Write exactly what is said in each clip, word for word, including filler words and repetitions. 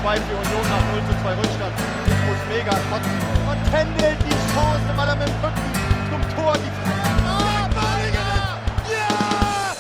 zwei für Union nach null zu zwei Rückstand. Ich muss mega kotzen. Und Kendall die Chance, weil er mit dem Rücken zum Tor die Ah, Balinger! Ja!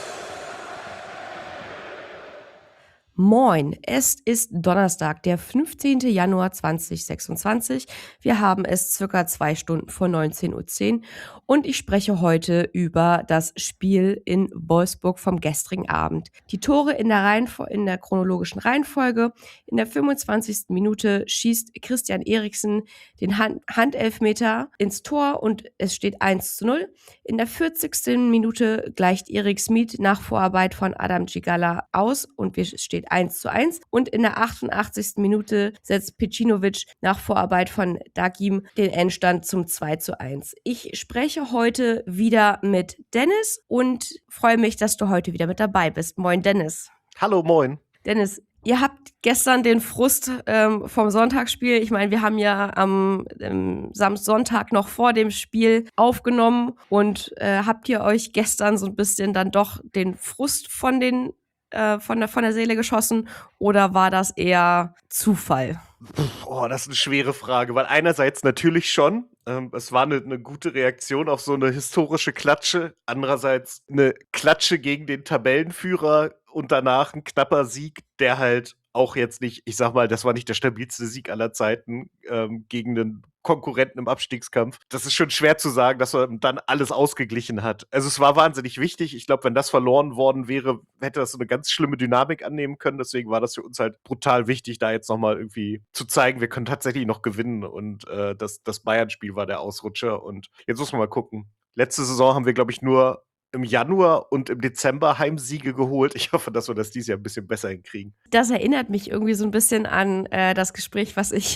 Moin, es ist Donnerstag, der fünfzehnten Januar zweitausendsechsundzwanzig. Wir haben es circa zwei Stunden vor neunzehn Uhr zehn und ich spreche heute über das Spiel in Wolfsburg vom gestrigen Abend. Die Tore in der, Reihenfo- in der chronologischen Reihenfolge. In der fünfundzwanzigsten Minute schießt Christian Eriksen den Hand- Handelfmeter ins Tor und es steht eins zu null. In der vierzigsten Minute gleicht Erik Smith nach Vorarbeit von Adam Cigala aus und es steht eins zu eins. Und in der achtundachtzigsten Minute setzt Pecinovic nach Vorarbeit von Dagim den Endstand zum zwei zu eins. Ich spreche heute wieder mit Dennis und freue mich, dass du heute wieder mit dabei bist. Moin, Dennis. Hallo, moin. Dennis, ihr habt gestern den Frust ähm, vom Sonntagsspiel, ich meine, wir haben ja am ähm, Sam- Sonntag noch vor dem Spiel aufgenommen und äh, habt ihr euch gestern so ein bisschen dann doch den Frust von den äh, von der von der Seele geschossen oder war das eher Zufall? Oh, das ist eine schwere Frage, weil einerseits natürlich schon, ähm, es war eine, eine gute Reaktion auf so eine historische Klatsche, andererseits eine Klatsche gegen den Tabellenführer und danach ein knapper Sieg, der halt auch jetzt nicht, ich sag mal, das war nicht der stabilste Sieg aller Zeiten ähm, gegen einen Konkurrenten im Abstiegskampf. Das ist schon schwer zu sagen, dass man dann alles ausgeglichen hat. Also es war wahnsinnig wichtig. Ich glaube, wenn das verloren worden wäre, hätte das so eine ganz schlimme Dynamik annehmen können. Deswegen war das für uns halt brutal wichtig, da jetzt nochmal irgendwie zu zeigen, wir können tatsächlich noch gewinnen. Und äh, das, das Bayern-Spiel war der Ausrutscher. Und jetzt muss man mal gucken. Letzte Saison haben wir, glaube ich, nur im Januar und im Dezember Heimsiege geholt. Ich hoffe, dass wir das dieses Jahr ein bisschen besser hinkriegen. Das erinnert mich irgendwie so ein bisschen an äh, das Gespräch, was ich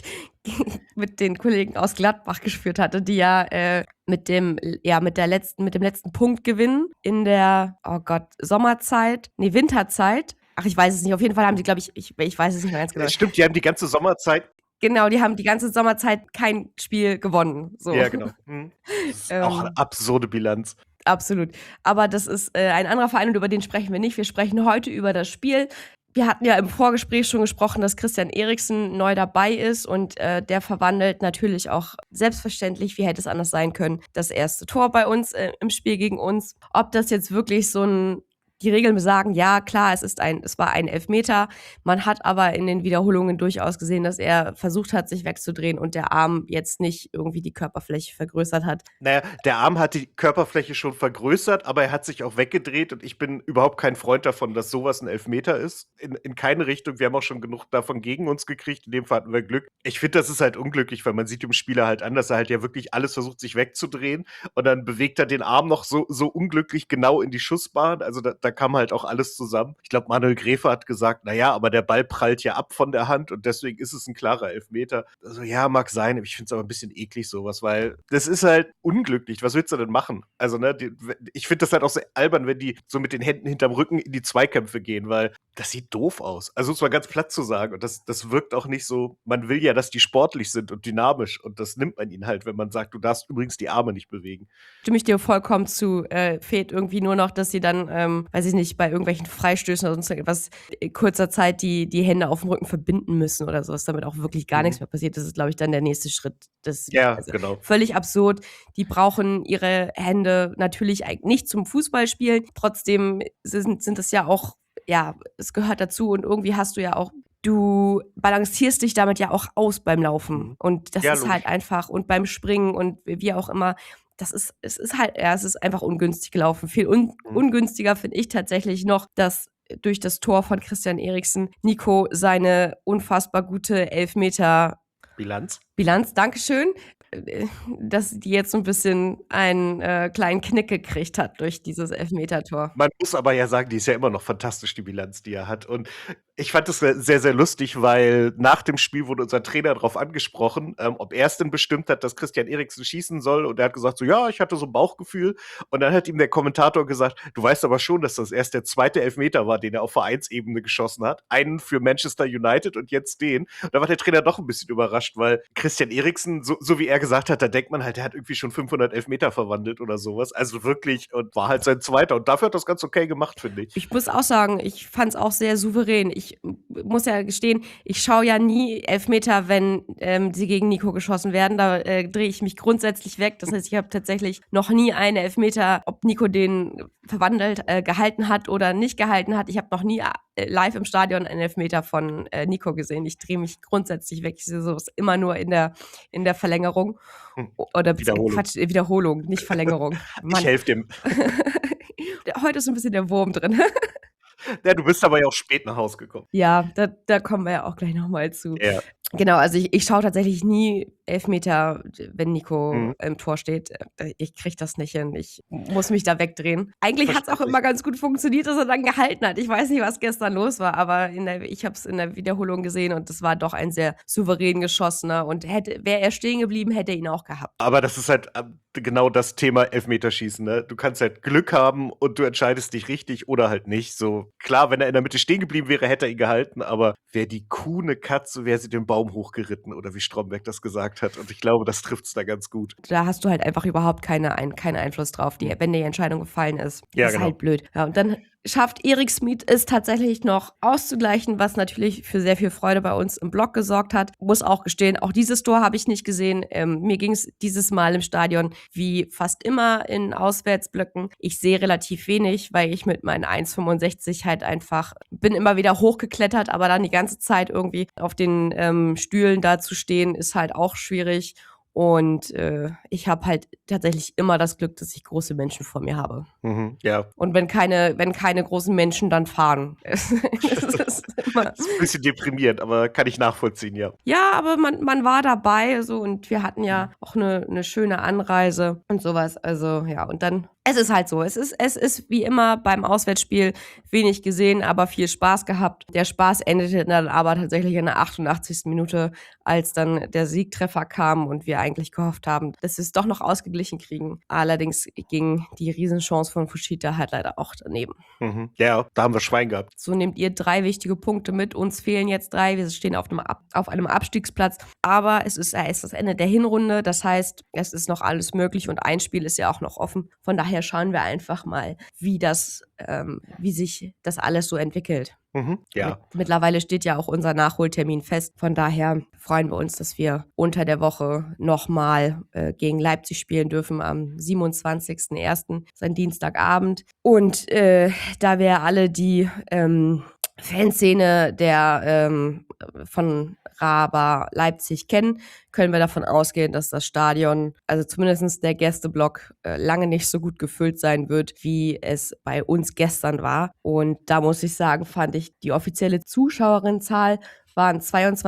mit den Kollegen aus Gladbach geführt hatte, die ja äh, mit dem ja mit der letzten mit dem letzten Punkt gewinnen in der oh Gott Sommerzeit, nee Winterzeit. Ach, ich weiß es nicht. Auf jeden Fall haben die, glaube ich, ich, ich weiß es nicht mehr ganz genau. Äh, Stimmt, die haben die ganze Sommerzeit. Genau, die haben die ganze Sommerzeit kein Spiel gewonnen. So. Ja, genau. Hm. Das ist Ähm, auch eine absurde Bilanz. Absolut. Aber das ist äh, ein anderer Verein und über den sprechen wir nicht. Wir sprechen heute über das Spiel. Wir hatten ja im Vorgespräch schon gesprochen, dass Christian Eriksen neu dabei ist und äh, der verwandelt natürlich auch selbstverständlich, wie hätte es anders sein können, das erste Tor bei uns äh, im Spiel gegen uns. Ob das jetzt wirklich so ein Die Regeln besagen, ja, klar, es ist ein, es war ein Elfmeter. Man hat aber in den Wiederholungen durchaus gesehen, dass er versucht hat, sich wegzudrehen und der Arm jetzt nicht irgendwie die Körperfläche vergrößert hat. Naja, der Arm hat die Körperfläche schon vergrößert, aber er hat sich auch weggedreht und ich bin überhaupt kein Freund davon, dass sowas ein Elfmeter ist. In, in keine Richtung. Wir haben auch schon genug davon gegen uns gekriegt. In dem Fall hatten wir Glück. Ich finde, das ist halt unglücklich, weil man sieht dem Spieler halt an, dass er halt ja wirklich alles versucht, sich wegzudrehen und dann bewegt er den Arm noch so, so unglücklich genau in die Schussbahn. Also da, da kam halt auch alles zusammen. Ich glaube, Manuel Gräfe hat gesagt, naja, aber der Ball prallt ja ab von der Hand und deswegen ist es ein klarer Elfmeter. Also ja, mag sein, ich finde es aber ein bisschen eklig sowas, weil das ist halt unglücklich. Was willst du denn machen? Also, ne, die, ich finde das halt auch sehr albern, wenn die so mit den Händen hinterm Rücken in die Zweikämpfe gehen, weil das sieht doof aus. Also, um es mal ganz platt zu sagen. Und das, das wirkt auch nicht so, man will ja, dass die sportlich sind und dynamisch und das nimmt man ihnen halt, wenn man sagt, du darfst übrigens die Arme nicht bewegen. Stimme ich dir vollkommen zu. Äh, fehlt irgendwie nur noch, dass sie dann, ähm, weiß ich nicht, bei irgendwelchen Freistößen oder sonst irgendwas in kurzer Zeit die, die Hände auf dem Rücken verbinden müssen oder sowas, damit auch wirklich gar Mhm. nichts mehr passiert. Das ist, glaube ich, dann der nächste Schritt. Das Ja, also genau. völlig absurd. Die brauchen ihre Hände natürlich eigentlich nicht zum Fußballspielen. Trotzdem sind, sind es ja auch, ja, es gehört dazu und irgendwie hast du ja auch, du balancierst dich damit ja auch aus beim Laufen. Mhm. Und das Ja, ist halt logisch. einfach, und beim Springen und wie auch immer, das ist, es ist halt, ja, es ist einfach ungünstig gelaufen. Viel un, Mhm. ungünstiger finde ich tatsächlich noch, dass durch das Tor von Christian Eriksen Nico seine unfassbar gute Elfmeter Bilanz? Bilanz, Dankeschön, äh, dass die jetzt so ein bisschen einen äh, kleinen Knick gekriegt hat durch dieses Elfmetertor. Man muss aber ja sagen, die ist ja immer noch fantastisch, die Bilanz, die er hat. Und ich fand es sehr, sehr lustig, weil nach dem Spiel wurde unser Trainer darauf angesprochen, ähm, ob er es denn bestimmt hat, dass Christian Eriksen schießen soll. Und er hat gesagt, so ja, ich hatte so ein Bauchgefühl. Und dann hat ihm der Kommentator gesagt, du weißt aber schon, dass das erst der zweite Elfmeter war, den er auf Vereinsebene geschossen hat. Einen für Manchester United und jetzt den. Und da war der Trainer doch ein bisschen überrascht, weil Christian Eriksen, so, so wie er gesagt hat, da denkt man halt, der hat irgendwie schon fünfhundert Elfmeter verwandelt oder sowas. Also wirklich, und war halt sein zweiter. Und dafür hat das ganz okay gemacht, finde ich. Ich muss auch sagen, ich fand es auch sehr souverän. Ich ich muss ja gestehen, ich schaue ja nie Elfmeter, wenn ähm, sie gegen Nico geschossen werden. Da äh, drehe ich mich grundsätzlich weg. Das heißt, ich habe tatsächlich noch nie einen Elfmeter, ob Nico den verwandelt, äh, gehalten hat oder nicht gehalten hat. Ich habe noch nie äh, live im Stadion einen Elfmeter von äh, Nico gesehen. Ich drehe mich grundsätzlich weg. Ich sehe sowas immer nur in der, in der Verlängerung. Oder Wiederholung. Quatsch, Wiederholung, nicht Verlängerung. Ich helfe dem. Heute ist ein bisschen der Wurm drin. Ja, du bist aber ja auch spät nach Hause gekommen. Ja, da, da kommen wir ja auch gleich nochmal zu. Ja. Genau, also ich, ich schaue tatsächlich nie Elfmeter, wenn Nico Mhm. im Tor steht. Ich kriege das nicht hin. Ich muss mich da wegdrehen. Eigentlich hat es auch Verständlich. immer ganz gut funktioniert, dass er dann gehalten hat. Ich weiß nicht, was gestern los war, aber in der, ich habe es in der Wiederholung gesehen und das war doch ein sehr souverän geschossener. Und hätte, wäre er stehen geblieben, hätte er ihn auch gehabt. Aber das ist halt ähm, genau das Thema Elfmeterschießen, ne? Du kannst halt Glück haben und du entscheidest dich richtig oder halt nicht. So, klar, wenn er in der Mitte stehen geblieben wäre, hätte er ihn gehalten, aber wäre die Kuh eine Katze, wäre sie den Baum hochgeritten oder wie Stromberg das gesagt hat. Und ich glaube, das trifft es da ganz gut. Da hast du halt einfach überhaupt keine, ein, keinen Einfluss drauf, die, wenn die Entscheidung gefallen ist. Ja, Das ist genau. halt blöd. Ja, und dann schafft Erik Smith es tatsächlich noch auszugleichen, was natürlich für sehr viel Freude bei uns im Blog gesorgt hat. Muss auch gestehen, auch dieses Tor habe ich nicht gesehen. Ähm, mir ging es dieses Mal im Stadion wie fast immer in Auswärtsblöcken. Ich sehe relativ wenig, weil ich mit meinen eins Komma fünfundsechzig halt einfach bin immer wieder hochgeklettert, aber dann die ganze Zeit irgendwie auf den ähm, Stühlen da zu stehen, ist halt auch schwierig. Und äh, ich habe halt tatsächlich immer das Glück, dass ich große Menschen vor mir habe. Mhm, ja. Und wenn keine, wenn keine großen Menschen dann fahren. das ist immer Das ist ein bisschen deprimierend, aber kann ich nachvollziehen, ja. ja, aber man, man war dabei so und wir hatten ja auch eine, eine schöne Anreise und sowas. Also ja, und dann, es ist halt so. Es ist, es ist wie immer beim Auswärtsspiel wenig gesehen, aber viel Spaß gehabt. Der Spaß endete dann aber tatsächlich in der achtundachtzigsten Minute, als dann der Siegtreffer kam und wir eigentlich gehofft haben, dass wir es doch noch ausgeglichen kriegen. Allerdings ging die Riesenchance von Fushita halt leider auch daneben. Mhm. Ja, da haben wir Schwein gehabt. So nehmt ihr drei wichtige Punkte mit. Uns fehlen jetzt drei. Wir stehen auf einem, Ab- auf einem Abstiegsplatz. Aber es ist, es ist das Ende der Hinrunde. Das heißt, es ist noch alles möglich und ein Spiel ist ja auch noch offen. Von daher schauen wir einfach mal, wie das, ähm, wie sich das alles so entwickelt. Mhm. Ja. Mit, mittlerweile steht ja auch unser Nachholtermin fest. Von daher freuen wir uns, dass wir unter der Woche nochmal äh, gegen Leipzig spielen dürfen am siebenundzwanzigsten ersten Das ist ein Dienstagabend. Und äh, da wir alle die ähm, Fanszene der ähm, von Raba Leipzig kennen, können wir davon ausgehen, dass das Stadion, also zumindest der Gästeblock, äh, lange nicht so gut gefüllt sein wird, wie es bei uns gestern war. Und da muss ich sagen, fand ich die offizielle Zuschauerinnenzahl waren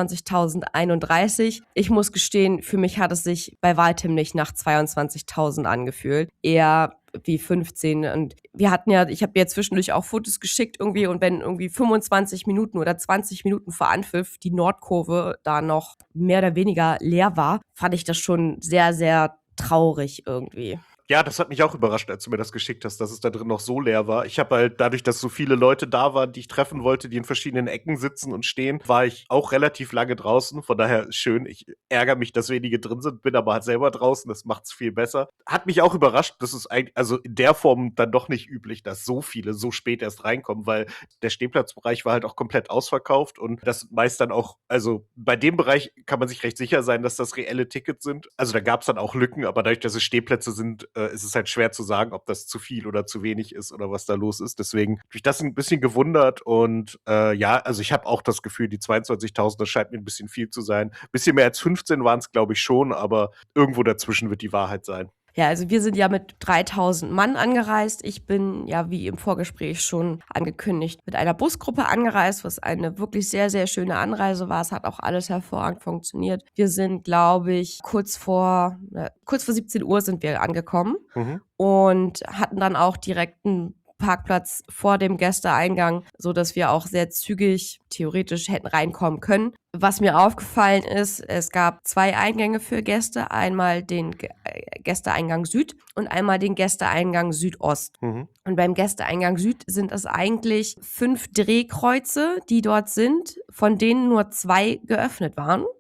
zweiundzwanzigtausendeinunddreißig. Ich muss gestehen, für mich hat es sich bei weitem nicht nach zweiundzwanzigtausend angefühlt. Eher wie fünfzehn. Und wir hatten ja, ich habe dir zwischendurch auch Fotos geschickt irgendwie und wenn irgendwie fünfundzwanzig Minuten oder zwanzig Minuten vor Anpfiff die Nordkurve da noch mehr oder weniger leer war, fand ich das schon sehr, sehr traurig irgendwie. Ja, das hat mich auch überrascht, als du mir das geschickt hast, dass es da drin noch so leer war. Ich habe halt dadurch, dass so viele Leute da waren, die ich treffen wollte, die in verschiedenen Ecken sitzen und stehen, war ich auch relativ lange draußen. Von daher schön. Ich ärgere mich, dass wenige drin sind, bin aber halt selber draußen. Das macht's viel besser. Hat mich auch überrascht, dass es eigentlich, also in der Form dann doch nicht üblich, dass so viele so spät erst reinkommen, weil der Stehplatzbereich war halt auch komplett ausverkauft und das meist dann auch, also bei dem Bereich kann man sich recht sicher sein, dass das reelle Tickets sind. Also da gab es dann auch Lücken, aber dadurch, dass es Stehplätze sind, äh, ist es halt schwer zu sagen, ob das zu viel oder zu wenig ist oder was da los ist. Deswegen habe ich das ein bisschen gewundert und äh, ja, also ich habe auch das Gefühl, die zweiundzwanzigtausend, das scheint mir ein bisschen viel zu sein. Ein bisschen mehr als fünfzehn waren es, glaube ich, schon, aber irgendwo dazwischen wird die Wahrheit sein. Ja, also wir sind ja mit dreitausend Mann angereist. Ich bin ja, wie im Vorgespräch schon angekündigt, mit einer Busgruppe angereist, was eine wirklich sehr, sehr schöne Anreise war. Es hat auch alles hervorragend funktioniert. Wir sind, glaube ich, kurz vor, äh, kurz vor siebzehn Uhr sind wir angekommen Mhm. und hatten dann auch direkt einen Parkplatz vor dem Gästeeingang, so dass wir auch sehr zügig theoretisch hätten reinkommen können. Was mir aufgefallen ist, es gab zwei Eingänge für Gäste, einmal den G- äh, Gästeeingang Süd und einmal den Gästeeingang Südost. Mhm. Und beim Gästeeingang Süd sind es eigentlich fünf Drehkreuze, die dort sind, von denen nur zwei geöffnet waren.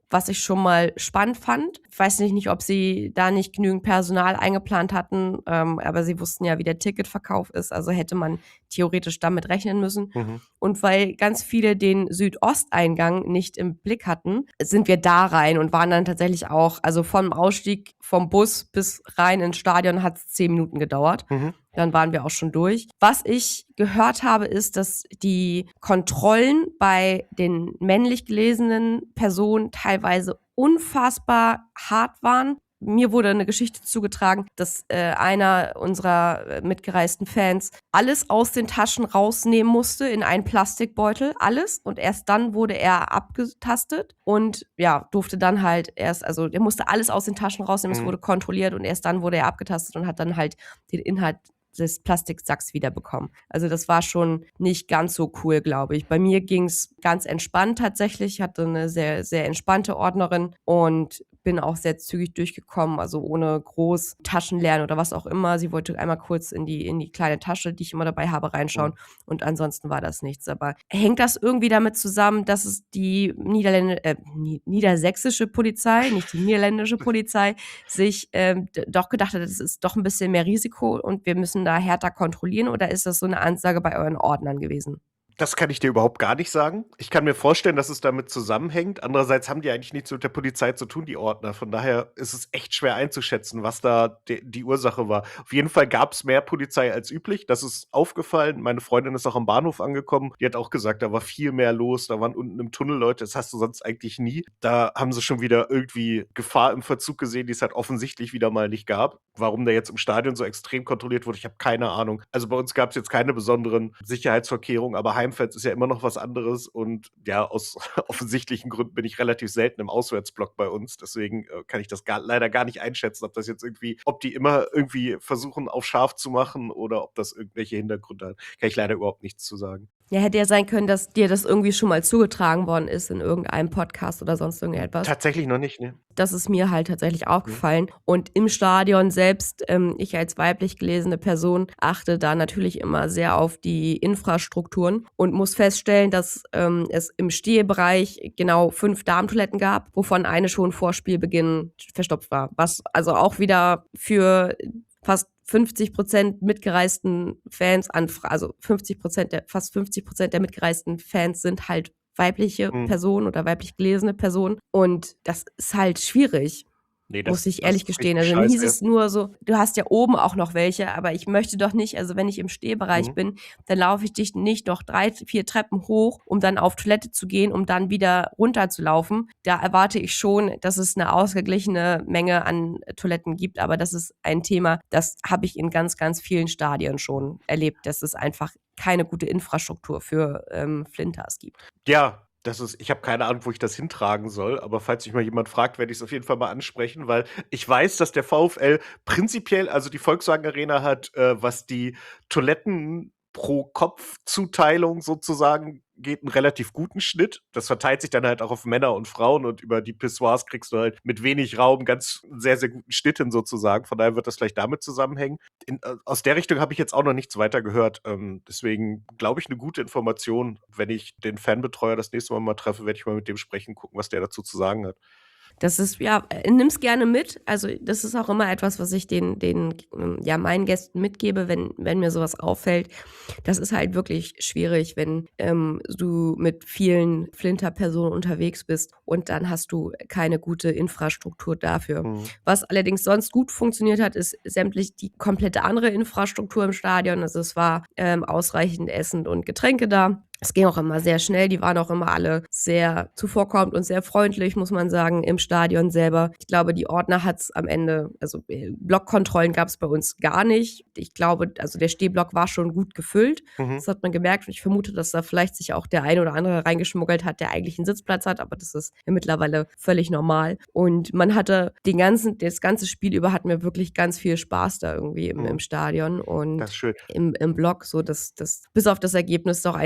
was ich schon mal spannend fand. Ich weiß nicht, nicht ob sie da nicht genügend Personal eingeplant hatten, ähm, aber sie wussten ja, wie der Ticketverkauf ist, also hätte man theoretisch damit rechnen müssen. Mhm. Und weil ganz viele den Südosteingang nicht im Blick hatten, sind wir da rein und waren dann tatsächlich auch, also vom Ausstieg vom Bus bis rein ins Stadion hat es zehn Minuten gedauert. Mhm. Dann waren wir auch schon durch. Was ich gehört habe, ist, dass die Kontrollen bei den männlich gelesenen Personen teilweise unfassbar hart waren. Mir wurde eine Geschichte zugetragen, dass äh, einer unserer äh, mitgereisten Fans alles aus den Taschen rausnehmen musste in einen Plastikbeutel, alles. Und erst dann wurde er abgetastet und ja, durfte dann halt erst, also er musste alles aus den Taschen rausnehmen, es Mhm. wurde kontrolliert und erst dann wurde er abgetastet und hat dann halt den Inhalt des Plastiksacks wiederbekommen. Also das war schon nicht ganz so cool, glaube ich. Bei mir ging es ganz entspannt tatsächlich. Ich hatte eine sehr, sehr entspannte Ordnerin und bin auch sehr zügig durchgekommen, also ohne groß Taschenlernen oder was auch immer. Sie wollte einmal kurz in die, in die kleine Tasche, die ich immer dabei habe, reinschauen und ansonsten war das nichts. Aber hängt das irgendwie damit zusammen, dass es die Niederländ äh, niedersächsische Polizei, nicht die niederländische Polizei, sich ähm, d- doch gedacht hat, das ist doch ein bisschen mehr Risiko und wir müssen da härter kontrollieren, oder ist das so eine Ansage bei euren Ordnern gewesen? Das kann ich dir überhaupt gar nicht sagen. Ich kann mir vorstellen, dass es damit zusammenhängt. Andererseits haben die eigentlich nichts mit der Polizei zu tun, die Ordner. Von daher ist es echt schwer einzuschätzen, was da de- die Ursache war. Auf jeden Fall gab es mehr Polizei als üblich. Das ist aufgefallen. Meine Freundin ist auch am Bahnhof angekommen. Die hat auch gesagt, da war viel mehr los. Da waren unten im Tunnel Leute. Das hast du sonst eigentlich nie. Da haben sie schon wieder irgendwie Gefahr im Verzug gesehen, die es halt offensichtlich wieder mal nicht gab. Warum der jetzt im Stadion so extrem kontrolliert wurde, ich habe keine Ahnung. Also bei uns gab es jetzt keine besonderen Sicherheitsvorkehrungen, aber Heimfans ist ja immer noch was anderes und ja, aus offensichtlichen Gründen bin ich relativ selten im Auswärtsblock bei uns, deswegen äh, kann ich das gar, leider gar nicht einschätzen, ob das jetzt irgendwie, ob die immer irgendwie versuchen auf scharf zu machen oder ob das irgendwelche Hintergründe hat. Kann ich leider überhaupt nichts zu sagen. Ja, hätte ja sein können, dass dir das irgendwie schon mal zugetragen worden ist in irgendeinem Podcast oder sonst irgendetwas. Tatsächlich noch nicht, ne? Das ist mir halt tatsächlich aufgefallen. Und im Stadion selbst, ähm, ich als weiblich gelesene Person, achte da natürlich immer sehr auf die Infrastrukturen und muss feststellen, dass ähm, es im Stehbereich genau fünf Damentoiletten gab, wovon eine schon vor Spielbeginn verstopft war. Was also auch wieder für fast fünfzig Prozent mitgereisten Fans anfra- also fünfzig Prozent der, fast fünfzig Prozent der mitgereisten Fans sind halt weibliche Mhm. Personen oder weiblich gelesene Personen. Und das ist halt schwierig, Nee, das, muss ich das ehrlich ist gestehen. richtig Also mir hieß scheiße. es nur so, du hast ja oben auch noch welche, aber ich möchte doch nicht, also wenn ich im Stehbereich Mhm. bin, dann laufe ich dich nicht noch drei, vier Treppen hoch, um dann auf Toilette zu gehen, um dann wieder runter zu laufen. Da erwarte ich schon, dass es eine ausgeglichene Menge an Toiletten gibt, aber das ist ein Thema, das habe ich in ganz, ganz vielen Stadien schon erlebt, dass es einfach keine gute Infrastruktur für ähm, Flinters gibt. Ja, das ist, ich habe keine Ahnung, wo ich das hintragen soll, aber falls mich mal jemand fragt, werde ich es auf jeden Fall mal ansprechen, weil ich weiß, dass der VfL prinzipiell, also die Volkswagen Arena hat, äh, was die Toiletten pro Kopf-Zuteilung sozusagen geht, einen relativ guten Schnitt. Das verteilt sich dann halt auch auf Männer und Frauen und über die Pissoirs kriegst du halt mit wenig Raum ganz einen sehr, sehr guten Schnitt hin sozusagen. Von daher wird das vielleicht damit zusammenhängen. In, äh, aus der Richtung habe ich jetzt auch noch nichts weiter gehört. Ähm, deswegen glaube ich, eine gute Information. Wenn ich den Fanbetreuer das nächste Mal mal treffe, werde ich mal mit dem sprechen, gucken, was der dazu zu sagen hat. Das ist, ja, äh, nimm's gerne mit. Also das ist auch immer etwas, was ich den, den, ähm, ja, meinen Gästen mitgebe, wenn, wenn mir sowas auffällt. Das ist halt wirklich schwierig, wenn ähm, du mit vielen Flinter-Personen unterwegs bist und dann hast du keine gute Infrastruktur dafür. Mhm. Was allerdings sonst gut funktioniert hat, ist sämtlich die komplette andere Infrastruktur im Stadion. Also es war ähm, ausreichend Essen und Getränke da. Es ging auch immer sehr schnell, die waren auch immer alle sehr zuvorkommend und sehr freundlich, muss man sagen, im Stadion selber. Ich glaube, die Ordner hat's am Ende, also äh, Blockkontrollen gab es bei uns gar nicht. Ich glaube, also der Stehblock war schon gut gefüllt. Mhm. Das hat man gemerkt und ich vermute, dass da vielleicht sich auch der eine oder andere reingeschmuggelt hat, der eigentlich einen Sitzplatz hat, aber das ist ja mittlerweile völlig normal. Und man hatte den ganzen, das ganze Spiel über hatten wir wirklich ganz viel Spaß da irgendwie im, Mhm. im Stadion und Das ist schön. im, im Block, so dass das bis auf das Ergebnis doch ein sehr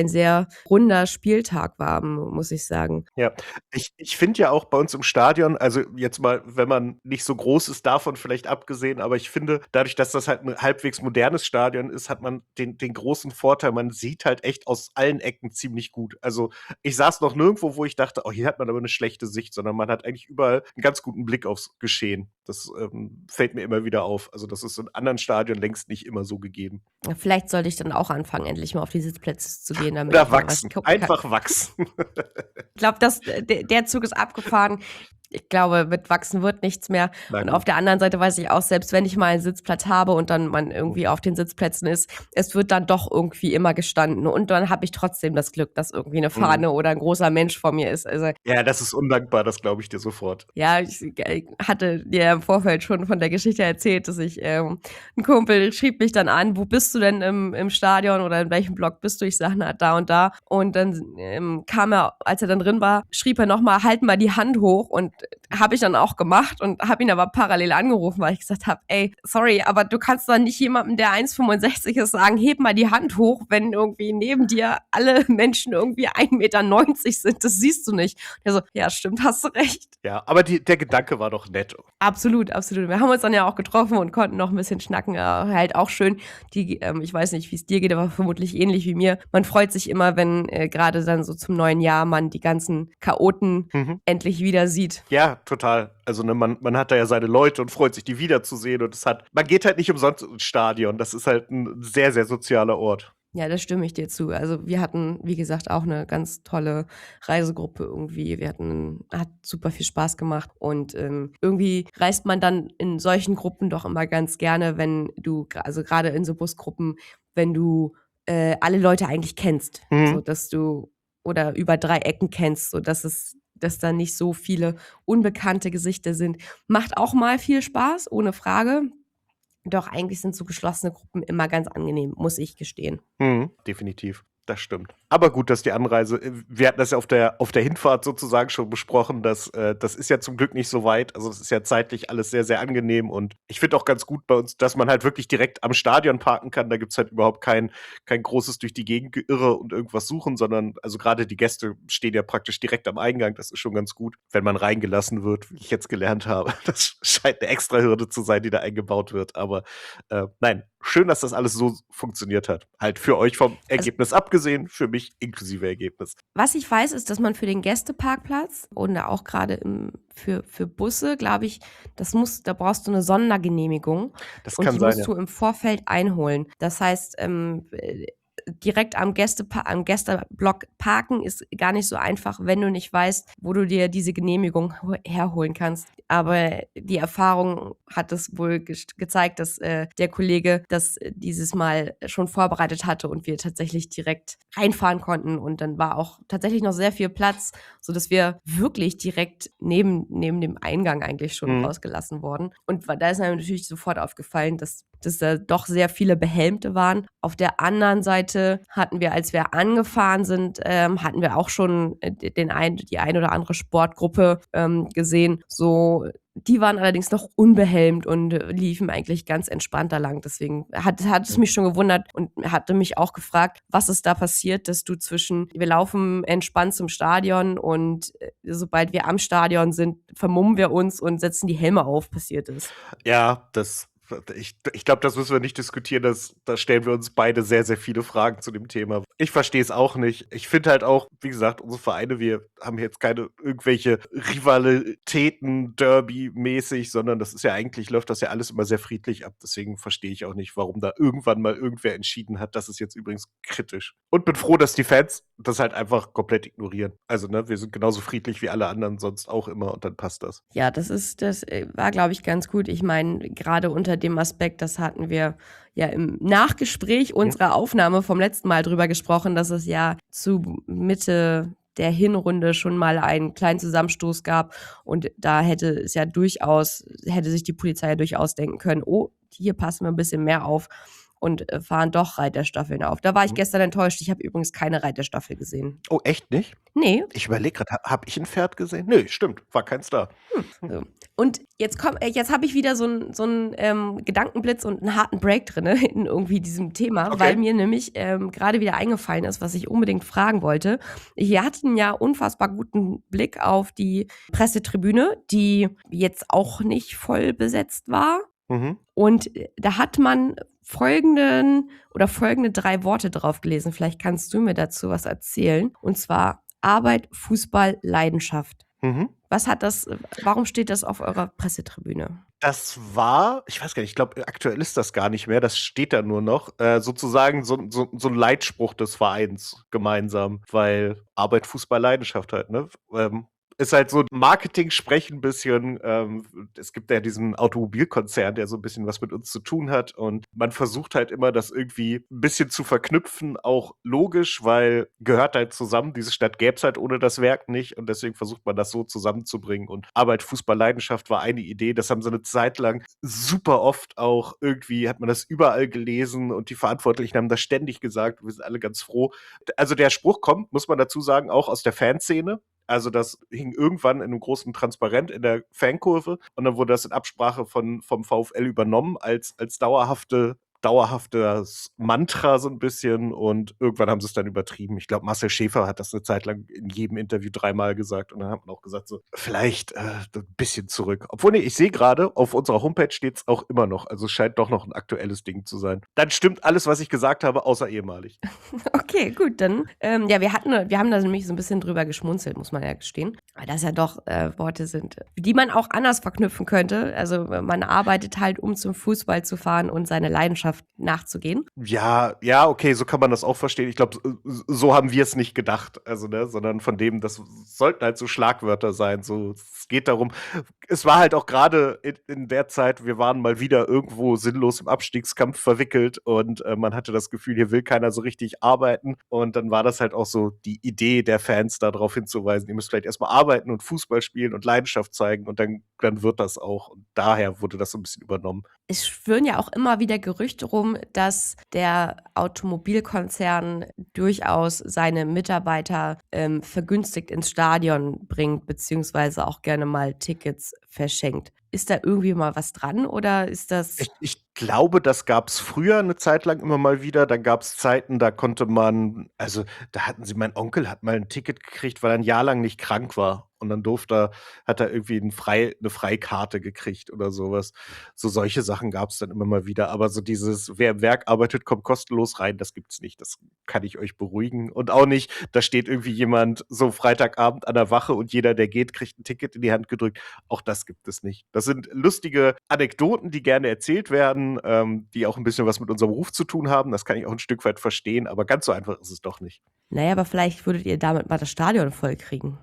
sehr runder Spieltag war, muss ich sagen. Ja, ich ich finde ja auch bei uns im Stadion, also jetzt mal, wenn man nicht so groß ist, davon vielleicht abgesehen, aber ich finde, dadurch, dass das halt ein halbwegs modernes Stadion ist, hat man den den großen Vorteil, man sieht halt echt aus allen Ecken ziemlich gut. Also, ich saß noch nirgendwo, wo ich dachte: „Oh, hier hat man aber eine schlechte Sicht“, sondern man hat eigentlich überall einen ganz guten Blick aufs Geschehen. Das, ähm, fällt mir immer wieder auf. Also, das ist in anderen Stadien längst nicht immer so gegeben. Vielleicht sollte ich dann auch anfangen, endlich mal auf die Sitzplätze zu gehen, damit Oder ich mal was wachsen, gucken kann. einfach wachsen. Ich glaube, das der der Zug ist abgefahren. Ich glaube, mit wachsen wird nichts mehr. Na Und gut. auf der anderen Seite weiß ich auch, selbst wenn ich mal einen Sitzplatz habe und dann man irgendwie auf den Sitzplätzen ist, es wird dann doch irgendwie immer gestanden. Und dann habe ich trotzdem das Glück, dass irgendwie eine Fahne oder ein großer Mensch vor mir ist. Also Ja, das ist undankbar, das glaube ich dir sofort. ja, ich äh, hatte dir im Vorfeld schon von der Geschichte erzählt, dass ich, ähm, ein Kumpel schrieb mich dann an: „Wo bist du denn im im Stadion oder in welchem Block bist du?“ Ich sage: „Na, da und da.“ Und dann, ähm, kam er, als er dann drin war, schrieb er noch mal: „Halt mal die Hand hoch.“ Und habe ich dann auch gemacht und habe ihn aber parallel angerufen, weil ich gesagt habe: „Ey, sorry, aber du kannst doch nicht jemandem, der eins Komma fünfundsechzig ist, sagen, heb mal die Hand hoch, wenn irgendwie neben dir alle Menschen irgendwie ein Meter neunzig sind. Das siehst du nicht.“ Der so: „Ja, stimmt, hast du recht.“ Ja, aber die der Gedanke war doch nett. Absolut, absolut. Wir haben uns dann ja auch getroffen und konnten noch ein bisschen schnacken. Äh, halt auch schön. Die, ähm, ich weiß nicht, wie es dir geht, aber vermutlich ähnlich wie mir. Man freut sich immer, wenn äh, gerade dann so zum neuen Jahr man die ganzen Chaoten Mhm. endlich wieder sieht. Ja, total. Also, ne, man man hat da ja seine Leute und freut sich, die wiederzusehen und es hat man geht halt nicht umsonst ins Stadion. Das ist halt ein sehr, sehr sozialer Ort. Ja, da stimme ich dir zu. Also wir hatten, wie gesagt, auch eine ganz tolle Reisegruppe irgendwie. Wir hatten hat super viel Spaß gemacht und, ähm, irgendwie reist man dann in solchen Gruppen doch immer ganz gerne, wenn du gra also gerade in so Busgruppen, wenn du, äh, alle Leute eigentlich kennst, so Mhm. dass du oder über drei Ecken kennst, sodass es dass da nicht so viele unbekannte Gesichter sind. Macht auch mal viel Spaß, ohne Frage. Doch eigentlich sind so geschlossene Gruppen immer ganz angenehm, muss ich gestehen. Mhm. Definitiv. Das stimmt. Aber gut, dass die Anreise äh, wir hatten das ja auf der auf der Hinfahrt sozusagen schon besprochen, dass äh, das ist ja zum Glück nicht so weit. Also, es ist ja zeitlich alles sehr, sehr angenehm und ich finde auch ganz gut bei uns, dass man halt wirklich direkt am Stadion parken kann. Da gibt's halt überhaupt kein kein großes durch die Gegend Geirre und irgendwas suchen, sondern also, gerade die Gäste stehen ja praktisch direkt am Eingang. Das ist schon ganz gut, wenn man reingelassen wird, wie ich jetzt gelernt habe. Das scheint 'ne Extrahürde zu sein, die da eingebaut wird. Aber, äh, nein, schön, dass das alles so funktioniert hat. Halt für euch vom Ergebnis abgesehen, für mich inklusive Ergebnis. Was ich weiß, ist, dass man für den Gästeparkplatz und auch gerade im für für Busse, glaube ich, das muss da brauchst du eine Sondergenehmigung Das und kann die sein, musst ja. du im Vorfeld einholen. Das heißt, ähm, äh, direkt am Gästepa am Gästeblock parken ist gar nicht so einfach, wenn du nicht weißt, wo du dir diese Genehmigung ho herholen kannst. Aber die Erfahrung hat es wohl gest gezeigt, dass, äh, der Kollege das äh, dieses Mal schon vorbereitet hatte und wir tatsächlich direkt reinfahren konnten. Und dann war auch tatsächlich noch sehr viel Platz, sodass wir wirklich direkt neben neben dem Eingang eigentlich schon Mhm. rausgelassen wurden. Und wa da ist mir natürlich sofort aufgefallen, dass dass da doch sehr viele Behelmte waren. Auf der anderen Seite hatten wir, als wir angefahren sind, ähm, hatten wir auch schon äh, den ein die ein oder andere Sportgruppe, ähm, gesehen. So, die waren allerdings noch unbehelmt und äh, liefen eigentlich ganz entspannt da lang. Deswegen hat hat es mich schon gewundert und hatte mich auch gefragt, was ist da passiert, dass du zwischen wir laufen entspannt zum Stadion und, äh, sobald wir am Stadion sind, vermummen wir uns und setzen die Helme auf, passiert ist. Ja, das ich ich glaube, das müssen wir nicht diskutieren. Das da stellen wir uns beide sehr, sehr viele Fragen zu dem Thema. Ich verstehe es auch nicht. Ich finde halt auch, wie gesagt, unsere Vereine, wir haben jetzt keine irgendwelche Rivalitäten Derby-mäßig, sondern das ist ja eigentlich läuft das ja alles immer sehr friedlich ab. Deswegen verstehe ich auch nicht, warum da irgendwann mal irgendwer entschieden hat, das ist jetzt übrigens kritisch. Und bin froh, dass die Fans das halt einfach komplett ignorieren. Also, ne, wir sind genauso friedlich wie alle anderen sonst auch immer und dann passt das. Ja, das ist das, äh, war, glaube ich, ganz gut. Ich meine, gerade unter dem Aspekt, das hatten wir ja im Nachgespräch unserer Aufnahme vom letzten Mal drüber gesprochen, dass es ja zu Mitte der Hinrunde schon mal einen kleinen Zusammenstoß gab und da hätte es ja durchaus hätte sich die Polizei ja durchaus denken können: „Oh, hier passen wir ein bisschen mehr auf.“ und äh, fahren doch Reiterstaffeln auf. Da war ich Mhm. gestern enttäuscht. Ich habe übrigens keine Reiterstaffel gesehen. Oh, echt nicht? Nee. Ich überlege gerade, ha habe ich ein Pferd gesehen? Nö, stimmt, war keins da. Hm, so. Und jetzt komm, äh, jetzt habe ich wieder so 'n so 'n, ähm, Gedankenblitz und 'n harten Break drinne in irgendwie diesem Thema, weil Okay. mir nämlich, ähm, grade wieder eingefallen ist, was ich unbedingt fragen wollte. Wir hatten ja unfassbar guten Blick auf die Pressetribüne, die jetzt auch nicht voll besetzt war. Mhm. Und, äh, da hat man folgenden oder folgende drei Worte drauf gelesen. Vielleicht kannst du mir dazu was erzählen. Und zwar Arbeit, Fußball, Leidenschaft. Mhm. Was hat das äh, warum steht das auf eurer Pressetribüne? Das war ich weiß gar nicht, ich glaube, aktuell ist das gar nicht mehr, das steht da nur noch, äh, sozusagen so 'n so 'n so 'n Leitspruch des Vereins gemeinsam, weil Arbeit, Fußball, Leidenschaft halt, ne? Ähm, ist halt so Marketing-Sprech 'n bisschen. Ähm, es gibt ja diesen Automobilkonzern, der so 'n bisschen was mit uns zu tun hat und man versucht halt immer, das irgendwie 'n bisschen zu verknüpfen, auch logisch, weil gehört halt zusammen. Diese Stadt gäb's halt ohne das Werk nicht und deswegen versucht man das so zusammenzubringen und Arbeit, Fußball, Leidenschaft war eine Idee. Das haben sie 'ne Zeit lang super oft auch irgendwie hat man das überall gelesen und die Verantwortlichen haben das ständig gesagt. Wir sind alle ganz froh. D also, der Spruch kommt, muss man dazu sagen, auch aus der Fanszene. Also, das hing irgendwann in 'nem großen Transparent in der Fankurve und dann wurde das in Absprache von vom VfL übernommen als als dauerhafte dauerhaftes Mantra so 'n bisschen und irgendwann haben sie's dann übertrieben. Ich glaube, Marcel Schäfer hat das 'ne Zeit lang in jedem Interview dreimal gesagt und dann hat man auch gesagt so: „Vielleicht, äh, 'n bisschen zurück.“ Obwohl, ne, ich sehe grade, auf unserer Homepage steht's auch immer noch. Also, es scheint doch noch 'n aktuelles Ding zu sein. Dann stimmt alles, was ich gesagt habe, außer ehemalig. Okay, gut, dann ähm, ja, wir hatten wir haben da nämlich so 'n bisschen drüber geschmunzelt, muss man ja gestehen, weil das ja doch, äh, Worte sind, die man auch anders verknüpfen könnte. Also, man arbeitet halt, um zum Fußball zu fahren und seine Leidenschaft nachzugehen. Ja, ja, okay, so kann man das auch verstehen. Ich glaube, s so haben wir's nicht gedacht, also, ne, sondern von dem das sollten halt so Schlagwörter sein. So, es geht darum es war halt auch grade in in der Zeit wir waren mal wieder irgendwo sinnlos im Abstiegskampf verwickelt und, äh, man hatte das Gefühl, hier will keiner so richtig arbeiten. Und dann war das halt auch so die Idee der Fans, da drauf hinzuweisen: „Ihr müsst vielleicht erst mal arbeiten und Fußball spielen und Leidenschaft zeigen und dann dann wird das auch.“ Und daher wurde das so 'n bisschen übernommen. Es schwirren ja auch immer wieder Gerüchte rum, dass der Automobilkonzern durchaus seine Mitarbeiter, ähm, vergünstigt ins Stadion bringt, beziehungsweise auch gerne mal Tickets verschenkt. Ist da irgendwie mal was dran oder ist das Ich ich glaube, das gab's früher 'ne Zeit lang immer mal wieder. Dann gab's Zeiten, da konnte man also, da hatten sie mein Onkel hat mal 'n Ticket gekriegt, weil er 'n Jahr lang nicht krank war. Und dann durfte er hat er irgendwie 'n frei 'ne Freikarte gekriegt oder so was. So solche Sachen gab's dann immer mal wieder. Aber so dieses: „Wer im Werk arbeitet, kommt kostenlos rein“, das gibt's nicht. Das kann ich euch beruhigen. Und auch nicht, da steht irgendwie jemand so Freitagabend an der Wache und jeder, der geht, kriegt 'n Ticket in die Hand gedrückt. Auch das gibt es nicht. Das sind lustige Anekdoten, die gerne erzählt werden, ähm, die auch 'n bisschen was mit unserem Beruf zu tun haben. Das kann ich auch 'n Stück weit verstehen, aber ganz so einfach ist es doch nicht. Na ja, aber vielleicht würdet ihr damit mal das Stadion vollkriegen.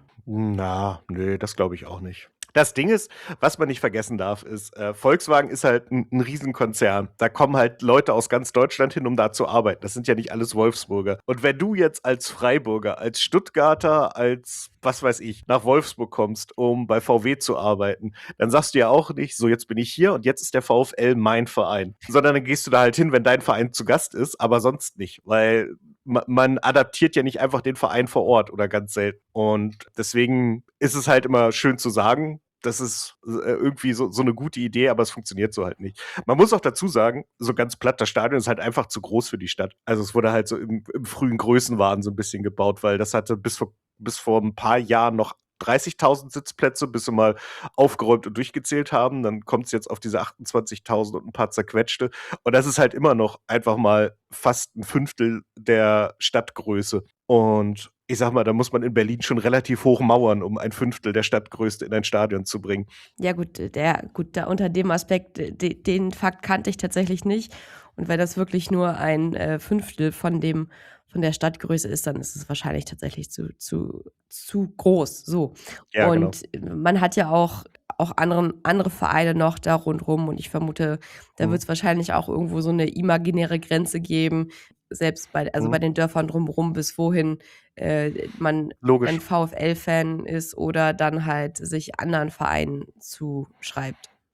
Na, ne, das glaube ich auch nicht. Das Ding ist, was man nicht vergessen darf, ist, äh, Volkswagen ist halt 'n 'n Riesenkonzern. Da kommen halt Leute aus ganz Deutschland hin, um da zu arbeiten. Das sind ja nicht alles Wolfsburger. Und wenn du jetzt als Freiburger, als Stuttgarter, als was weiß ich, nach Wolfsburg kommst, um bei V W zu arbeiten, dann sagst du ja auch nicht: „So, jetzt bin ich hier und jetzt ist der VfL mein Verein.“ Sondern dann gehst du da halt hin, wenn dein Verein zu Gast ist, aber sonst nicht, weil ma man adaptiert ja nicht einfach den Verein vor Ort oder ganz selten. Und deswegen ist es halt immer schön zu sagen, das ist, äh, irgendwie so so 'ne gute Idee, aber es funktioniert so halt nicht. Man muss auch dazu sagen, so ganz platt, das Stadion ist halt einfach zu groß für die Stadt. Also, es wurde halt so im im frühen Größenwahn so 'n bisschen gebaut, weil das hatte bis vor bis vor 'n paar Jahren noch dreißigtausend Sitzplätze, bis sie mal aufgeräumt und durchgezählt haben. Dann kommt's jetzt auf diese achtundzwanzigtausend und 'n paar zerquetschte. Und das ist halt immer noch einfach mal fast 'n Fünftel der Stadtgröße. Und ich sage mal, da muss man in Berlin schon relativ hoch mauern, um ein Fünftel der Stadtgröße in ein Stadion zu bringen. Ja gut, der gut, da unter dem Aspekt, de den Fakt kannte ich tatsächlich nicht. Und wenn das wirklich nur ein, äh, Fünftel von dem von der Stadtgröße ist, dann ist es wahrscheinlich tatsächlich zu zu zu groß, so. Ja, genau. Und man hat ja auch auch anderen andere Vereine noch da rundrum und ich vermute, da Mhm. wird's wahrscheinlich auch irgendwo so 'ne imaginäre Grenze geben, selbst bei also, bei Mhm. den Dörfern drumherum, bis wohin, äh, man ein Logisch. VfL-Fan ist oder dann halt sich anderen Vereinen zuschreibt.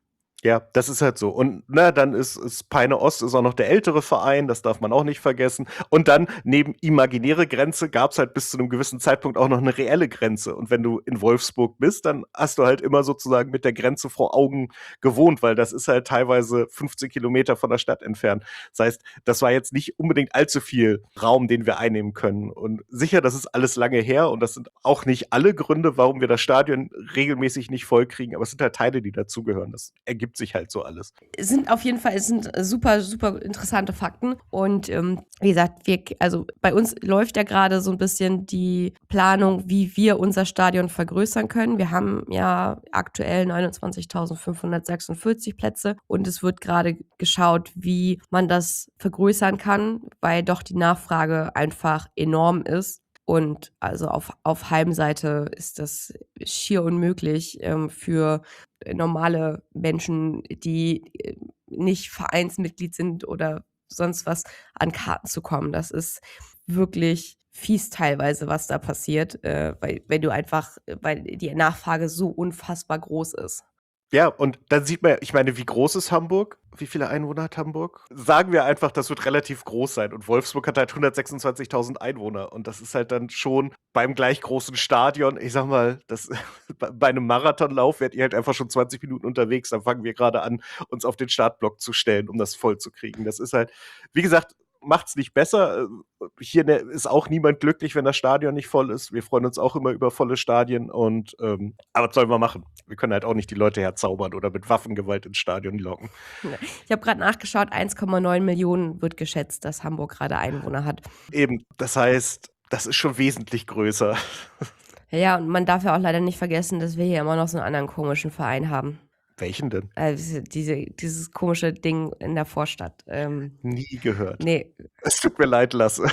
Ja, das ist halt so. Und na, dann ist, ist Peine Ost ist auch noch der ältere Verein, das darf man auch nicht vergessen. Und dann neben imaginäre Grenze gab es halt bis zu einem gewissen Zeitpunkt auch noch eine reelle Grenze. Und wenn du in Wolfsburg bist, dann hast du halt immer sozusagen mit der Grenze vor Augen gewohnt, weil das ist halt teilweise fünfzehn Kilometer von der Stadt entfernt. Das heißt, das war jetzt nicht unbedingt allzu viel Raum, den wir einnehmen können. Und sicher, das ist alles lange her und das sind auch nicht alle Gründe, warum wir das Stadion regelmäßig nicht voll kriegen, aber es sind halt Teile, die dazugehören. Das ergibt sich halt so alles. Es sind auf jeden Fall, es sind super, super interessante Fakten. Und ähm, wie gesagt, wir, also bei uns läuft ja gerade so ein bisschen die Planung, wie wir unser Stadion vergrößern können. Wir haben ja aktuell neunundzwanzigtausendfünfhundertsechsundvierzig Plätze und es wird gerade geschaut, wie man das vergrößern kann, weil doch die Nachfrage einfach enorm ist. Und also auf, auf Heimseite ist das schier unmöglich ähm, für normale Menschen, die äh, nicht Vereinsmitglied sind oder sonst was, an Karten zu kommen. Das ist wirklich fies teilweise, was da passiert, äh, weil, weil du einfach, weil die Nachfrage so unfassbar groß ist. Ja, und dann sieht man, ja, ich meine, wie groß ist Hamburg? Wie viele Einwohner hat Hamburg? Sagen wir einfach, das wird relativ groß sein. Und Wolfsburg hat halt hundertsechsundzwanzigtausend Einwohner. Und das ist halt dann schon beim gleich großen Stadion, ich sag mal, das, bei einem Marathonlauf werdet ihr halt einfach schon zwanzig Minuten unterwegs. Dann fangen wir gerade an, uns auf den Startblock zu stellen, um das voll zu kriegen. Das ist halt, wie gesagt, macht's nicht besser. Hier ne, ist auch niemand glücklich, wenn das Stadion nicht voll ist. Wir freuen uns auch immer über volle Stadien. Und ähm, aber was sollen wir machen? Wir können halt auch nicht die Leute herzaubern oder mit Waffengewalt ins Stadion locken. Ich habe gerade nachgeschaut, eins Komma neun Millionen wird geschätzt, dass Hamburg gerade Einwohner hat. Eben, das heißt, das ist schon wesentlich größer. Ja, und man darf ja auch leider nicht vergessen, dass wir hier immer noch so einen anderen komischen Verein haben. Welchen denn? Also diese, dieses komische Ding in der Vorstadt. Ähm, Nie gehört. nee, Es tut mir leid, Lasse.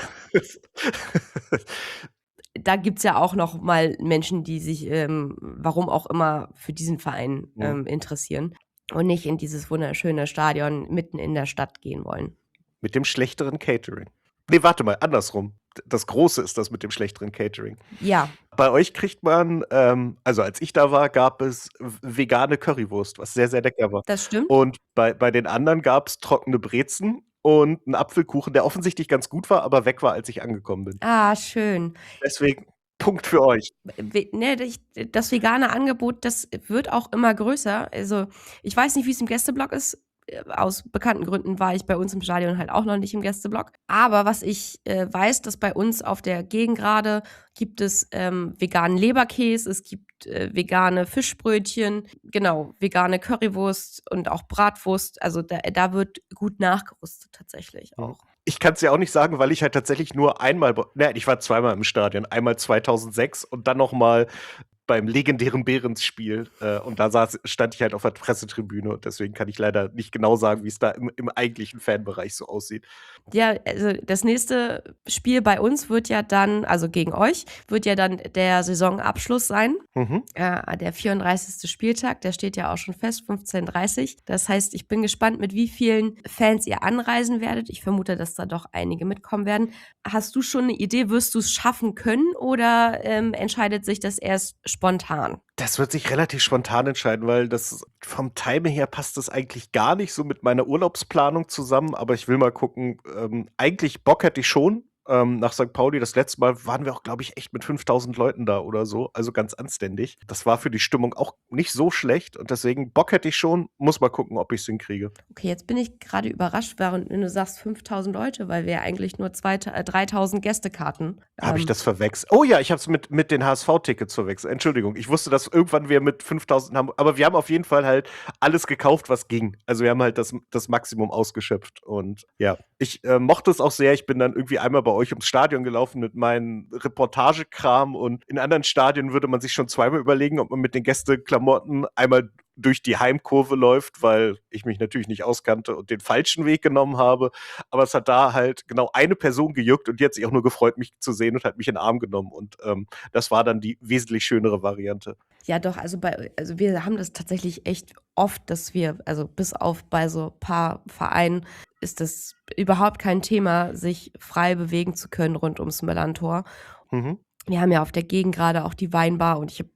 da gibt es ja auch noch mal Menschen, die sich, ähm, warum auch immer, für diesen Verein Ja. ähm, interessieren und nicht in dieses wunderschöne Stadion mitten in der Stadt gehen wollen. Mit dem schlechteren Catering. Nee, warte mal, andersrum. Das Große ist das mit dem schlechteren Catering. Ja, Bei euch kriegt man, ähm, also als ich da war, gab es v- vegane Currywurst, was sehr, sehr lecker war. das stimmt. Und bei, bei den anderen gab es trockene Brezen und einen Apfelkuchen, der offensichtlich ganz gut war, aber weg war, als ich angekommen bin. Ah, schön. Deswegen Punkt für euch. We- Ne, ich- das vegane Angebot, das wird auch immer größer. Also ich weiß nicht, wie es im Gästeblock ist. Äh, Aus bekannten Gründen war ich bei uns im Stadion halt auch noch nicht im Gästeblock. Aber was ich äh, weiß, dass bei uns auf der Gegengrade gibt es ähm, veganen Leberkäse, es gibt äh, vegane Fischbrötchen, genau, vegane Currywurst und auch Bratwurst. Also da, da wird gut nachgerüstet tatsächlich auch. Ich kann es ja auch nicht sagen, weil ich halt tatsächlich nur einmal, be- ne, ich war zweimal im Stadion. Einmal zweitausendsechs und dann noch mal beim legendären Behrens-Spiel. Äh, und da saß, stand ich halt auf der Pressetribüne und deswegen kann ich leider nicht genau sagen, wie es da im, im eigentlichen Fanbereich so aussieht. Ja, also das nächste Spiel bei uns wird ja dann, also gegen euch, wird ja dann der Saisonabschluss sein. Mhm. Äh, der vierunddreißigste Spieltag, der steht ja auch schon fest, fünfzehn Uhr dreißig. Das heißt, ich bin gespannt, mit wie vielen Fans ihr anreisen werdet. Ich vermute, dass da doch einige mitkommen werden. Hast du schon eine Idee, wirst du es schaffen können oder ähm, entscheidet sich das erst spontan? Das wird sich relativ spontan entscheiden, weil das vom Time her passt das eigentlich gar nicht so mit meiner Urlaubsplanung zusammen. Aber ich will mal gucken. Ähm, eigentlich Bock hätte ich schon. Ähm, nach Sankt Pauli, das letzte Mal waren wir auch, glaube ich, echt mit fünftausend Leuten da oder so. Also ganz anständig. Das war für die Stimmung auch nicht so schlecht. Und deswegen Bock hätte ich schon. Muss mal gucken, ob ich es hinkriege. Okay, jetzt bin ich gerade überrascht, während wenn du sagst fünftausend Leute, weil wir eigentlich nur zwei, äh, dreitausend Gästekarten. Habe ich ähm, das verwechselt? Oh ja, ich habe es mit, mit den H S V-Tickets verwechselt. Entschuldigung, ich wusste, dass irgendwann wir mit fünftausend haben. Aber wir haben auf jeden Fall halt alles gekauft, was ging. Also wir haben halt das, das Maximum ausgeschöpft. Und ja, ich äh, mochte es auch sehr. Ich bin dann irgendwie einmal bei euch ums Stadion gelaufen mit meinem Reportagekram. Und in anderen Stadien würde man sich schon zweimal überlegen, ob man mit den Gästeklamotten einmal durch die Heimkurve läuft, weil ich mich natürlich nicht auskannte und den falschen Weg genommen habe. Aber es hat da halt genau eine Person gejuckt und die hat sich auch nur gefreut, mich zu sehen und hat mich in den Arm genommen. Und ähm, das war dann die wesentlich schönere Variante. Ja, doch, also bei, also wir haben das tatsächlich echt oft, dass wir, also bis auf bei so ein paar Vereinen ist das überhaupt kein Thema, sich frei bewegen zu können rund ums Millantor. Mhm. Wir haben ja auf der Gegend gerade auch die Weinbar und ich habe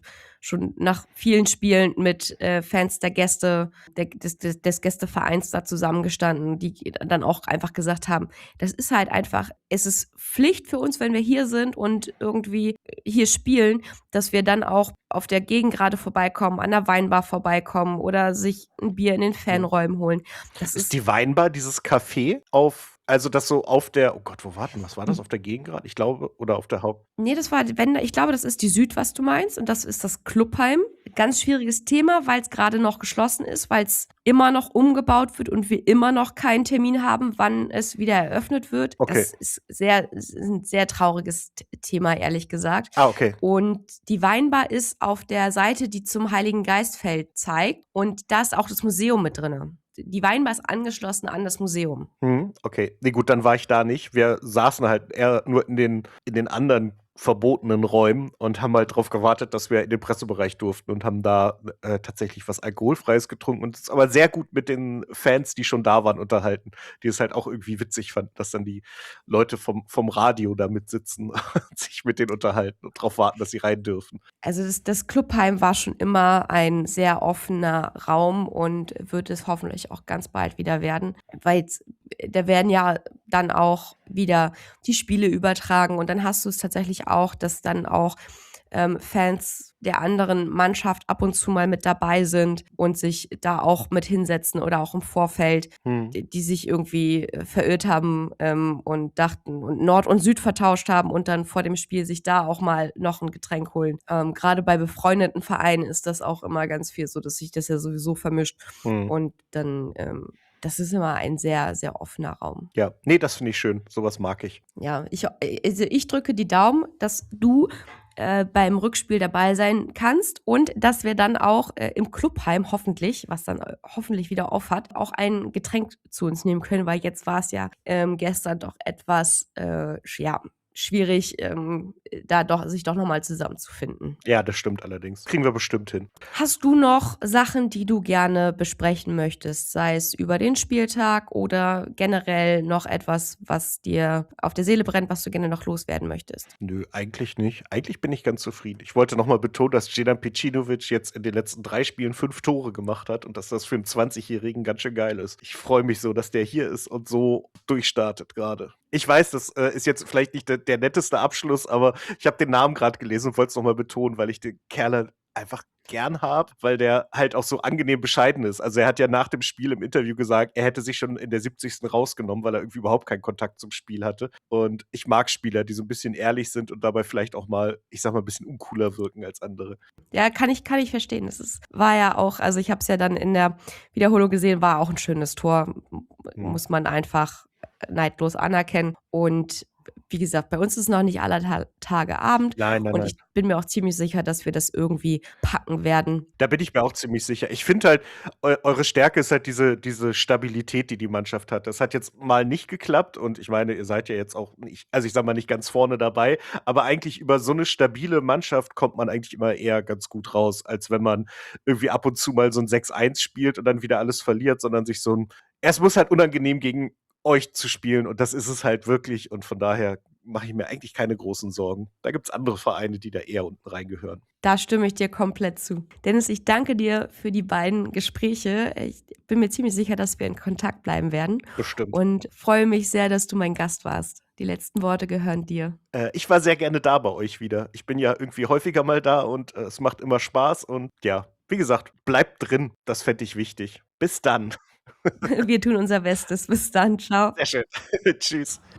schon nach vielen Spielen mit äh, Fans der Gäste, der, des, des, des Gästevereins da zusammengestanden, die dann auch einfach gesagt haben, das ist halt einfach, es ist Pflicht für uns, wenn wir hier sind und irgendwie hier spielen, dass wir dann auch auf der Gegend gerade vorbeikommen, an der Weinbar vorbeikommen oder sich ein Bier in den Fanräumen holen. Das Ist ist die Weinbar dieses Café auf, also das so auf der, oh Gott, wo war denn, was war das, auf der Gegengrad? Ich glaube, oder auf der Haupt. Nee, das war, wenn, ich glaube, das ist die Süd, was du meinst. Und das ist das Clubheim. Ganz schwieriges Thema, weil es gerade noch geschlossen ist, weil es immer noch umgebaut wird und wir immer noch keinen Termin haben, wann es wieder eröffnet wird. Okay. Das ist sehr, ist ein sehr trauriges T- Thema, ehrlich gesagt. Ah, okay. Und die Weinbar ist auf der Seite, die zum Heiligen Geistfeld zeigt. Und da ist auch das Museum mit drin. Die Weinbar ist angeschlossen an das Museum. Hm, okay. Nee, gut, dann war ich da nicht. Wir saßen halt eher nur in den, in den anderen verbotenen Räumen und haben halt darauf gewartet, dass wir in den Pressebereich durften und haben da äh, tatsächlich was Alkoholfreies getrunken und uns aber sehr gut mit den Fans, die schon da waren, unterhalten, die es halt auch irgendwie witzig fanden, dass dann die Leute vom, vom Radio da mitsitzen und sich mit denen unterhalten und darauf warten, dass sie rein dürfen. Also das, das Clubheim war schon immer ein sehr offener Raum und wird es hoffentlich auch ganz bald wieder werden, weil jetzt, da werden ja dann auch wieder die Spiele übertragen und dann hast du es tatsächlich auch, dass dann auch ähm, Fans der anderen Mannschaft ab und zu mal mit dabei sind und sich da auch mit hinsetzen oder auch im Vorfeld, Hm. die, die sich irgendwie äh, verirrt haben ähm, und dachten und Nord und Süd vertauscht haben und dann vor dem Spiel sich da auch mal noch ein Getränk holen. Ähm, Gerade bei befreundeten Vereinen ist das auch immer ganz viel so, dass sich das ja sowieso vermischt Hm. und dann ähm, das ist immer ein sehr, sehr offener Raum. Ja, nee, das finde ich schön. Sowas mag ich. Ja, ich, also ich drücke die Daumen, dass du äh, beim Rückspiel dabei sein kannst und dass wir dann auch äh, im Clubheim hoffentlich, was dann äh, hoffentlich wieder auf hat, auch ein Getränk zu uns nehmen können, weil jetzt war es ja ähm, gestern doch etwas äh, ja, schwierig, ähm, da doch sich doch nochmal zusammenzufinden. Ja, das stimmt allerdings. Kriegen wir bestimmt hin. Hast du noch Sachen, die du gerne besprechen möchtest, sei es über den Spieltag oder generell noch etwas, was dir auf der Seele brennt, was du gerne noch loswerden möchtest? Nö, eigentlich nicht. Eigentlich bin ich ganz zufrieden. Ich wollte nochmal betonen, dass Jedan Pecinovic jetzt in den letzten drei Spielen fünf Tore gemacht hat und dass das für einen zwanzigjährigen ganz schön geil ist. Ich freue mich so, dass der hier ist und so durchstartet gerade. Ich weiß, das äh, ist jetzt vielleicht nicht der, der netteste Abschluss, aber ich habe den Namen gerade gelesen und wollte es nochmal betonen, weil ich den Kerl einfach gern habe, weil der halt auch so angenehm bescheiden ist. Also er hat ja nach dem Spiel im Interview gesagt, er hätte sich schon in der siebzigsten rausgenommen, weil er irgendwie überhaupt keinen Kontakt zum Spiel hatte. Und ich mag Spieler, die so ein bisschen ehrlich sind und dabei vielleicht auch mal, ich sag mal, ein bisschen uncooler wirken als andere. Ja, kann ich, kann ich verstehen. Das ist, war ja auch, also ich habe es ja dann in der Wiederholung gesehen, war auch ein schönes Tor. M- Hm. Muss man einfach neidlos anerkennen. Und wie gesagt, bei uns ist noch nicht aller Ta Tage Abend. Nein, nein, Und nein. ich bin mir auch ziemlich sicher, dass wir das irgendwie packen werden. Da bin ich mir auch ziemlich sicher. Ich finde halt, eu eure Stärke ist halt diese, diese Stabilität, die die Mannschaft hat. Das hat jetzt mal nicht geklappt und ich meine, ihr seid ja jetzt auch nicht, also ich sag mal nicht ganz vorne dabei, aber eigentlich über so eine stabile Mannschaft kommt man eigentlich immer eher ganz gut raus, als wenn man irgendwie ab und zu mal so ein sechs eins spielt und dann wieder alles verliert, sondern sich so ein, es muss halt unangenehm gegen euch zu spielen und das ist es halt wirklich und von daher mache ich mir eigentlich keine großen Sorgen. Da gibt es andere Vereine, die da eher unten reingehören. Da stimme ich dir komplett zu. Dennis, ich danke dir für die beiden Gespräche. Ich bin mir ziemlich sicher, dass wir in Kontakt bleiben werden Bestimmt. und freue mich sehr, dass du mein Gast warst. Die letzten Worte gehören dir. Äh, ich war sehr gerne da bei euch wieder. Ich bin ja irgendwie häufiger mal da und äh, es macht immer Spaß und ja, wie gesagt, bleibt drin. Das fände ich wichtig. Bis dann. Wir tun unser Bestes. Bis dann. Ciao. Sehr schön. Tschüss.